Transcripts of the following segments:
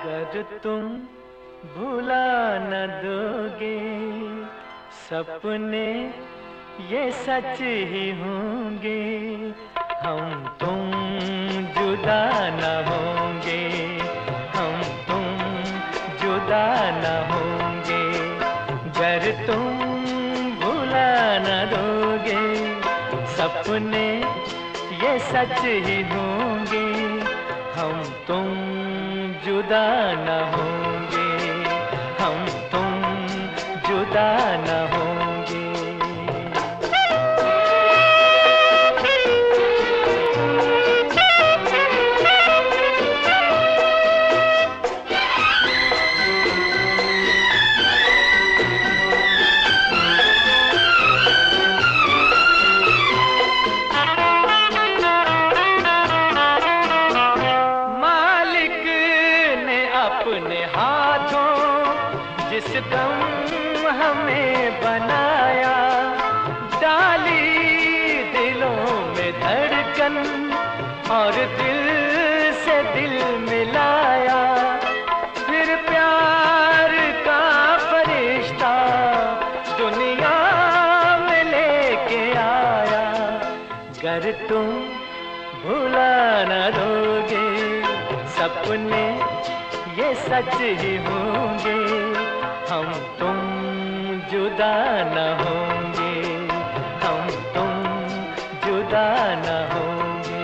अगर तुम भुला न दोगे सपने ये सच ही होंगे। हम तुम जुदा न होंगे, हम तुम जुदा न होंगे। अगर तुम भुला न दोगे सपने ये सच ही होंगे। हम तुम जुदा न होंगे, हम तुम जुदा न होंगे। अपने हाथों जिस दम हमें बनाया, डाली दिलों में धड़कन और दिल से दिल मिलाया। फिर प्यार का फरिश्ता दुनिया में लेके आया। अगर तुम भुला न दोगे सपने ये सच ही होंगे। हम तुम जुदा न होंगे, हम तुम जुदा न होंगे।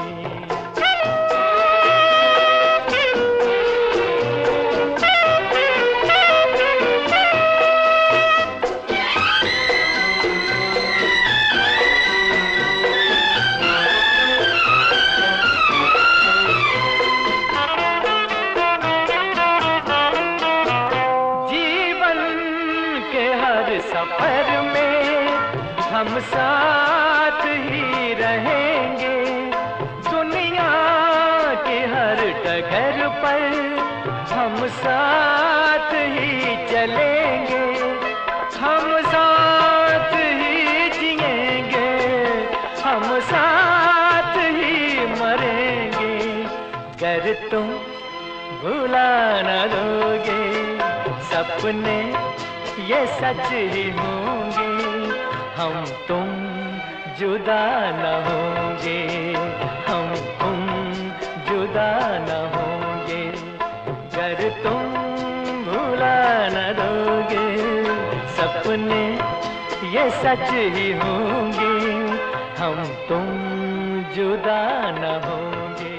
सफर में हम साथ ही रहेंगे। दुनिया के हर डगर पर हम साथ ही चलेंगे। हम साथ ही जिएंगे, हम साथ ही मरेंगे। अगर तुम भुला न दोगे सपने ये सच ही होंगे। हम तुम जुदा न होंगे, हम तुम जुदा न होंगे। अगर तुम भुला न दोगे सपने ये सच ही होंगे। हम तुम जुदा न होंगे।